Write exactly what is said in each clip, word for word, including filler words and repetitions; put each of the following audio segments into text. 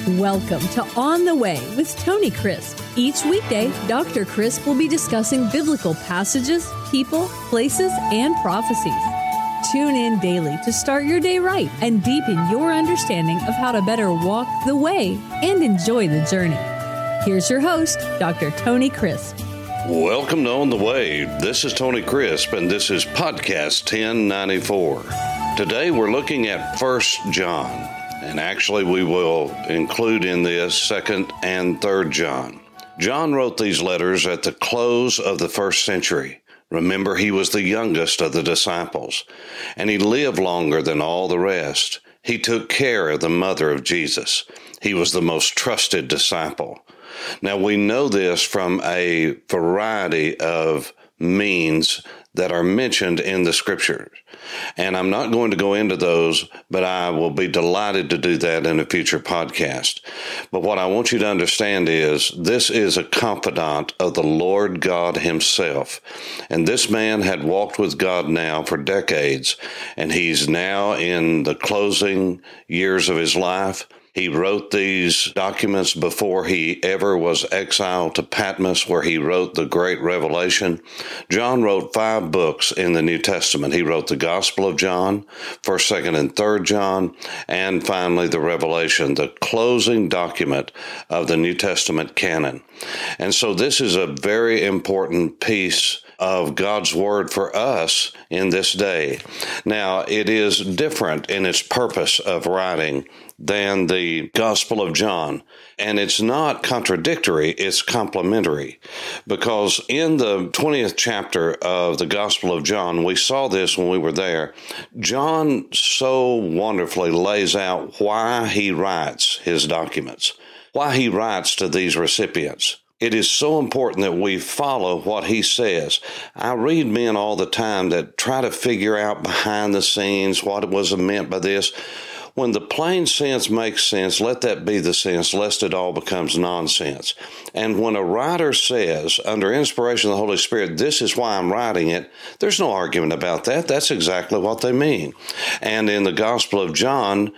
Welcome to On the Way with Tony Crisp. Each weekday, Doctor Crisp will be discussing biblical passages, people, places, and prophecies. Tune in daily to start your day right and deepen your understanding of how to better walk the way and enjoy the journey. Here's your host, Doctor Tony Crisp. Welcome to On the Way. This is Tony Crisp, and this is Podcast ten ninety-four. Today we're looking at First John. And actually, we will include in this Second and Third John. John wrote these letters at the close of the first century. Remember, he was the youngest of the disciples, and he lived longer than all the rest. He took care of the mother of Jesus. He was the most trusted disciple. Now, we know this from a variety of means that are mentioned in the scriptures. And I'm not going to go into those, but I will be delighted to do that in a future podcast. But what I want you to understand is this is a confidant of the Lord God himself. And this man had walked with God now for decades, and he's now in the closing years of his life. He wrote these documents before he ever was exiled to Patmos, where he wrote the Great Revelation. John wrote five books in the New Testament. He wrote the Gospel of John, First, Second, and Third John, and finally the Revelation, the closing document of the New Testament canon. And so this is a very important piece of God's Word for us in this day. Now, it is different in its purpose of writing than the Gospel of John. And it's not contradictory, it's complementary. Because in the twentieth chapter of the Gospel of John, we saw this when we were there, John so wonderfully lays out why he writes his documents, why he writes to these recipients. It is so important that we follow what he says. I read men all the time that try to figure out behind the scenes what was meant by this. When the plain sense makes sense, let that be the sense, lest it all becomes nonsense. And when a writer says, under inspiration of the Holy Spirit, this is why I'm writing it, there's no argument about that. That's exactly what they mean. And in the Gospel of John,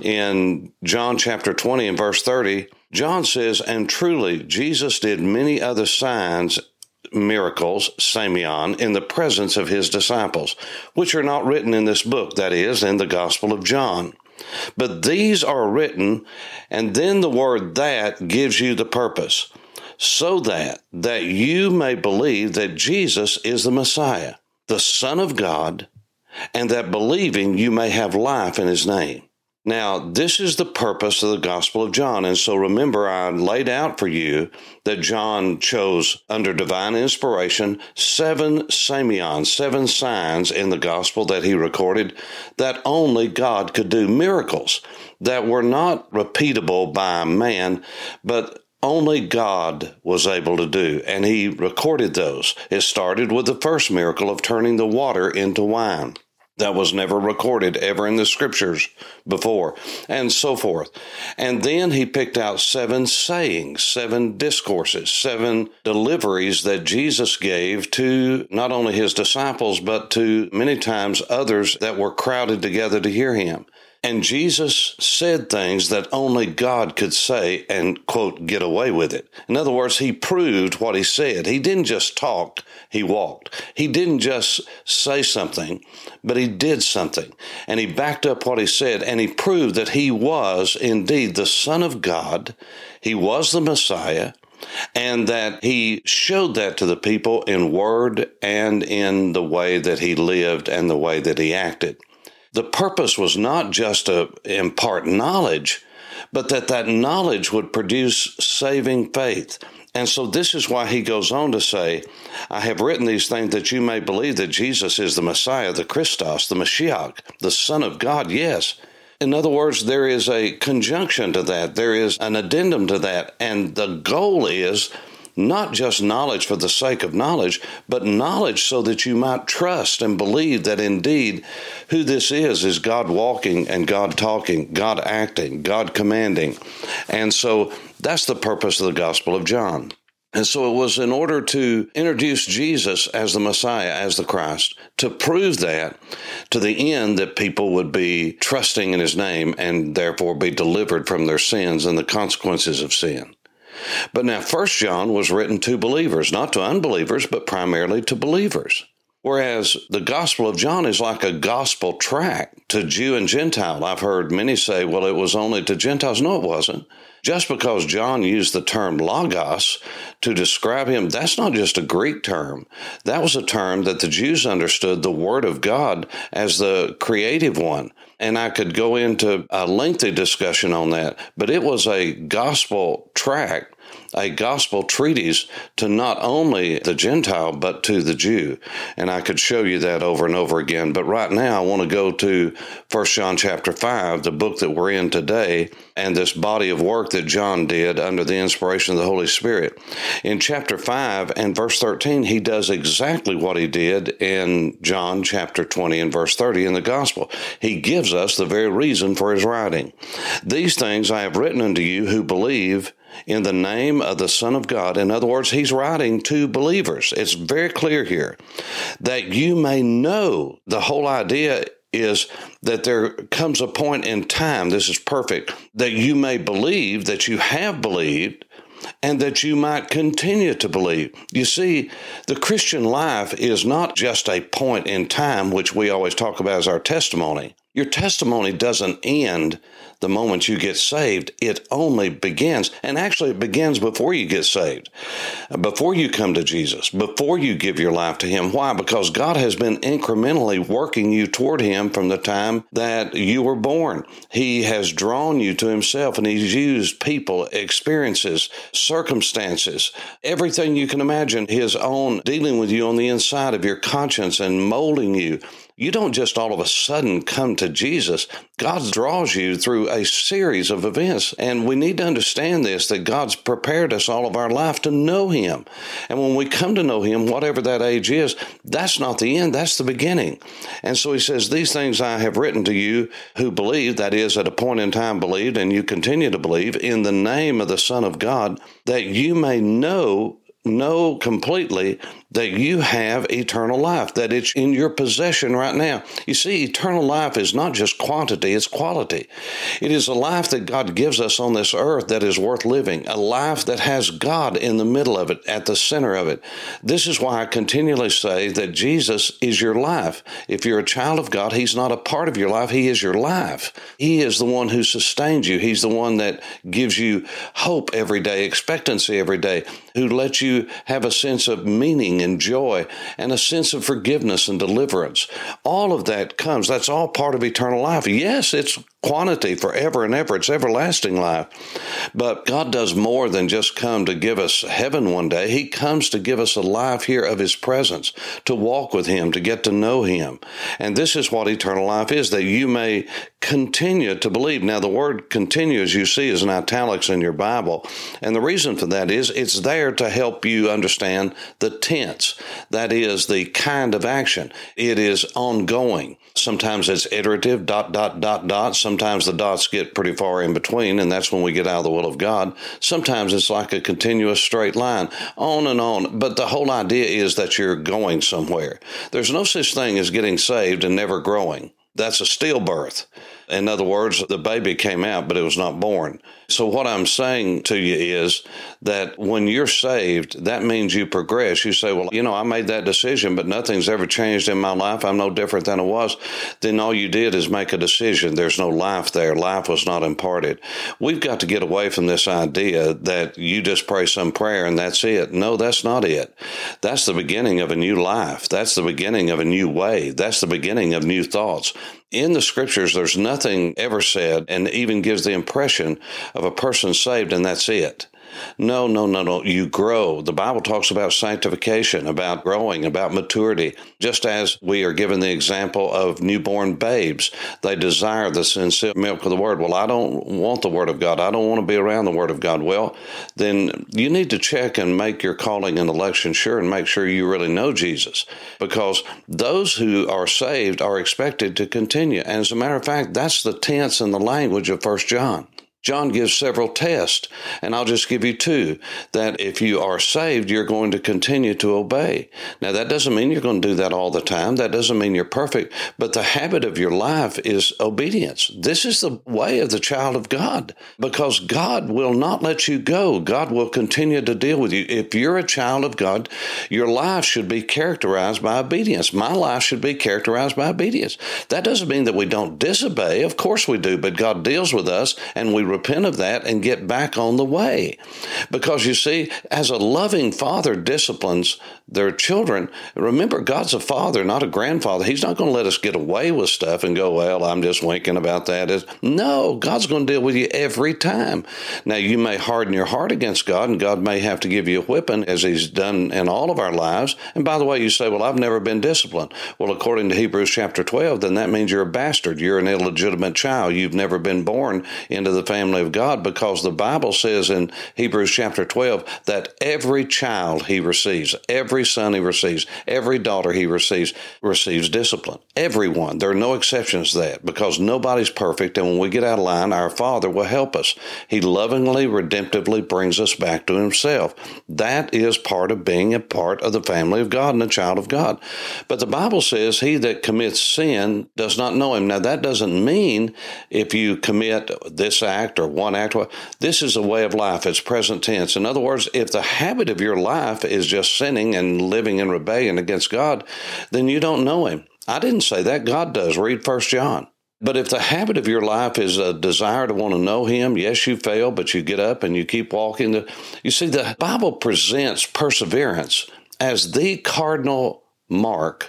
in John chapter twenty and verse thirty, John says, and truly Jesus did many other signs, miracles, Simeon, in the presence of his disciples, which are not written in this book, that is, in the Gospel of John. But these are written, and then the word that gives you the purpose, so that, that you may believe that Jesus is the Messiah, the Son of God, and that believing you may have life in his name. Now, this is the purpose of the Gospel of John. And so remember, I laid out for you that John chose, under divine inspiration, seven Simeons, seven signs in the Gospel that he recorded that only God could do, miracles that were not repeatable by man, but only God was able to do, and he recorded those. It started with the first miracle of turning the water into wine. That was never recorded ever in the scriptures before, and so forth. And then he picked out seven sayings, seven discourses, seven deliveries that Jesus gave to not only his disciples, but to many times others that were crowded together to hear him. And Jesus said things that only God could say and, quote, get away with it. In other words, he proved what he said. He didn't just talk, he walked. He didn't just say something, but he did something. And he backed up what he said, and he proved that he was indeed the Son of God. He was the Messiah, and that he showed that to the people in word and in the way that he lived and the way that he acted. The purpose was not just to impart knowledge, but that that knowledge would produce saving faith. And so this is why he goes on to say, I have written these things that you may believe that Jesus is the Messiah, the Christos, the Mashiach, the Son of God, yes. In other words, there is a conjunction to that. There is an addendum to that. And the goal is not just knowledge for the sake of knowledge, but knowledge so that you might trust and believe that indeed who this is, is God walking and God talking, God acting, God commanding. And so that's the purpose of the Gospel of John. And so it was in order to introduce Jesus as the Messiah, as the Christ, to prove that to the end that people would be trusting in his name and therefore be delivered from their sins and the consequences of sin. But now First John was written to believers, not to unbelievers, but primarily to believers. Whereas the Gospel of John is like a gospel tract to Jew and Gentile. I've heard many say, well, it was only to Gentiles. No, it wasn't. Just because John used the term logos to describe him, that's not just a Greek term. That was a term that the Jews understood the Word of God as the creative one. And I could go into a lengthy discussion on that, but it was a gospel tract, a gospel treatise to not only the Gentile, but to the Jew. And I could show you that over and over again. But right now, I want to go to First John chapter five, the book that we're in today, and this body of work that John did under the inspiration of the Holy Spirit. In chapter five and verse thirteen, he does exactly what he did in John chapter twenty and verse thirty in the gospel. He gives us the very reason for his writing. These things I have written unto you who believe in the name of the Son of God. In other words, he's writing to believers. It's very clear here that you may know. The whole idea is that there comes a point in time, this is perfect, that you may believe that you have believed and that you might continue to believe. You see, the Christian life is not just a point in time, which we always talk about as our testimony. Your testimony doesn't end the moment you get saved. It only begins, and actually it begins before you get saved, before you come to Jesus, before you give your life to him. Why? Because God has been incrementally working you toward him from the time that you were born. He has drawn you to himself, and he's used people, experiences, circumstances, everything you can imagine, his own dealing with you on the inside of your conscience and molding you. You don't just all of a sudden come to Jesus. God draws you through a series of events. And we need to understand this, that God's prepared us all of our life to know him. And when we come to know him, whatever that age is, that's not the end, that's the beginning. And so he says, these things I have written to you who believe, that is, at a point in time believed, and you continue to believe, in the name of the Son of God, that you may know Know completely that you have eternal life, that it's in your possession right now. You see, eternal life is not just quantity, it's quality. It is a life that God gives us on this earth that is worth living, a life that has God in the middle of it, at the center of it. This is why I continually say that Jesus is your life. If you're a child of God, he's not a part of your life, he is your life. He is the one who sustains you. He's the one that gives you hope every day, expectancy every day, who lets you have a sense of meaning and joy and a sense of forgiveness and deliverance. All of that comes. That's all part of eternal life. Yes, it's quantity forever and ever. It's everlasting life. But God does more than just come to give us heaven one day. He comes to give us a life here of his presence, to walk with him, to get to know him. And this is what eternal life is, that you may continue to believe. Now, the word continue, as you see, is in italics in your Bible. And the reason for that is it's there to help you understand the tense. That is the kind of action. It is ongoing. Sometimes it's iterative, dot, dot, dot, dot. Sometimes the dots get pretty far in between, and that's when we get out of the will of God. Sometimes it's like a continuous straight line, on and on. But the whole idea is that you're going somewhere. There's no such thing as getting saved and never growing. That's a stillbirth. In other words, the baby came out, but it was not born. So what I'm saying to you is that when you're saved, that means you progress. You say, well, you know, I made that decision, but nothing's ever changed in my life. I'm no different than I was. Then all you did is make a decision. There's no life there. Life was not imparted. We've got to get away from this idea that you just pray some prayer and that's it. No, that's not it. That's the beginning of a new life. That's the beginning of a new way. That's the beginning of new thoughts. In the scriptures, there's nothing ever said and even gives the impression of a person saved and that's it. No, no, no, no. You grow. The Bible talks about sanctification, about growing, about maturity. Just as we are given the example of newborn babes, they desire the sincere milk of the Word. Well, I don't want the Word of God. I don't want to be around the Word of God. Well, then you need to check and make your calling and election sure and make sure you really know Jesus, because those who are saved are expected to continue. And as a matter of fact, that's the tense and the language of First John. John gives several tests, and I'll just give you two, that if you are saved, you're going to continue to obey. Now, that doesn't mean you're going to do that all the time. That doesn't mean you're perfect, but the habit of your life is obedience. This is the way of the child of God, because God will not let you go. God will continue to deal with you. If you're a child of God, your life should be characterized by obedience. My life should be characterized by obedience. That doesn't mean that we don't disobey. Of course we do, but God deals with us, and we repent of that and get back on the way. Because you see, as a loving father disciplines their children, remember, God's a father, not a grandfather. He's not going to let us get away with stuff and go, well, I'm just winking about that. No, God's going to deal with you every time. Now, you may harden your heart against God, and God may have to give you a whipping, as he's done in all of our lives. And by the way, you say, well, I've never been disciplined. Well, according to Hebrews chapter twelve, then that means you're a bastard. You're an illegitimate child. You've never been born into the family of God, because the Bible says in Hebrews chapter twelve that every child he receives, every son he receives, every daughter he receives, receives discipline. Everyone. There are no exceptions to that, because nobody's perfect, and when we get out of line, our Father will help us. He lovingly, redemptively brings us back to himself. That is part of being a part of the family of God and a child of God. But the Bible says he that commits sin does not know him. Now, that doesn't mean if you commit this act or one act, this is a way of life. It's present tense. In other words, if the habit of your life is just sinning and living in rebellion against God, then you don't know him. I didn't say that. God does. Read First John. But if the habit of your life is a desire to want to know him, yes, you fail, but you get up and you keep walking. You see, the Bible presents perseverance as the cardinal mark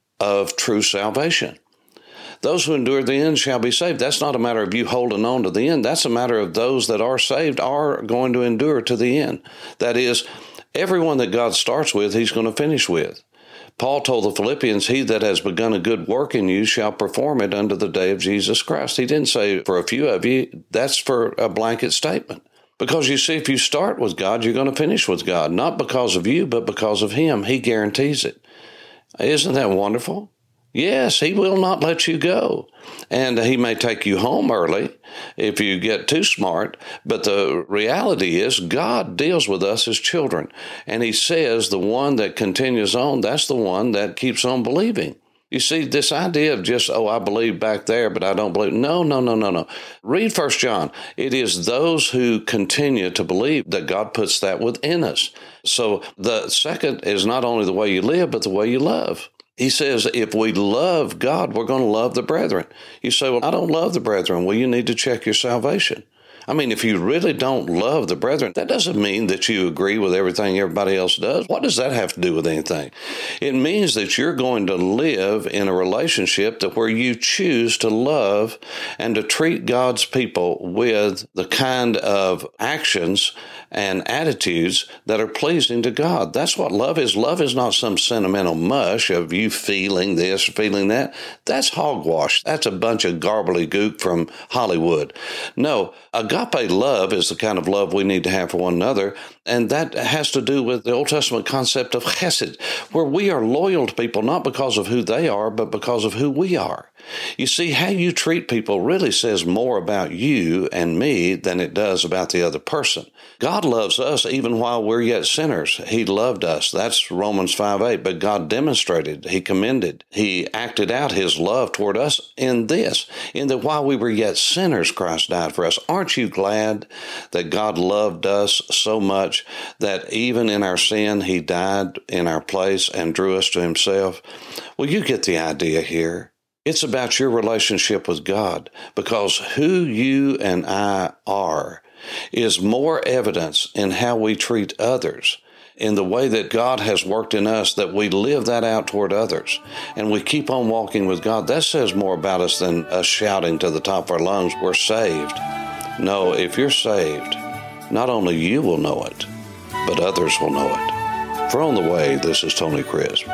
of true salvation. Those who endure the end shall be saved. That's not a matter of you holding on to the end. That's a matter of those that are saved are going to endure to the end. That is, everyone that God starts with, he's going to finish with. Paul told the Philippians, he that has begun a good work in you shall perform it unto the day of Jesus Christ. He didn't say for a few of you. That's for a blanket statement. Because you see, if you start with God, you're going to finish with God. Not because of you, but because of him. He guarantees it. Isn't that wonderful? Yes, he will not let you go. And he may take you home early if you get too smart. But the reality is God deals with us as children. And he says the one that continues on, that's the one that keeps on believing. You see, this idea of just, oh, I believe back there, but I don't believe. No, no, no, no, no. Read First John. It is those who continue to believe that God puts that within us. So the second is not only the way you live, but the way you love. He says, if we love God, we're going to love the brethren. You say, well, I don't love the brethren. Well, you need to check your salvation. I mean, if you really don't love the brethren, that doesn't mean that you agree with everything everybody else does. What does that have to do with anything? It means that you're going to live in a relationship that where you choose to love and to treat God's people with the kind of actions and attitudes that are pleasing to God. That's what love is. Love is not some sentimental mush of you feeling this, feeling that. That's hogwash. That's a bunch of gobbledygook from Hollywood. No, agape love is the kind of love we need to have for one another, and that has to do with the Old Testament concept of chesed, where we are loyal to people not because of who they are, but because of who we are. You see, how you treat people really says more about you and me than it does about the other person. God loves us even while we're yet sinners. He loved us. That's Romans five eight. But God demonstrated, he commended, he acted out his love toward us in this, in that while we were yet sinners, Christ died for us. Aren't you glad that God loved us so much that even in our sin, he died in our place and drew us to himself? Well, you get the idea here. It's about your relationship with God, because who you and I are is more evidence in how we treat others, in the way that God has worked in us, that we live that out toward others, and we keep on walking with God. That says more about us than us shouting to the top of our lungs, we're saved. No, if you're saved, not only you will know it, but others will know it. For On the Way, this is Tony Crisp.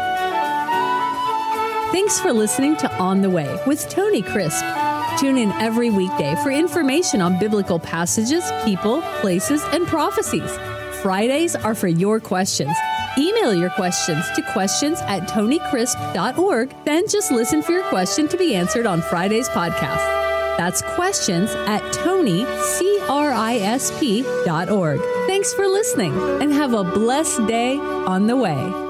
Thanks for listening to On the Way with Tony Crisp. Tune in every weekday for information on biblical passages, people, places, and prophecies. Fridays are for your questions. Email your questions to questions at tony crisp dot org. Then just listen for your question to be answered on Friday's podcast. That's questions at tony crisp dot org. Thanks for listening and have a blessed day on the way.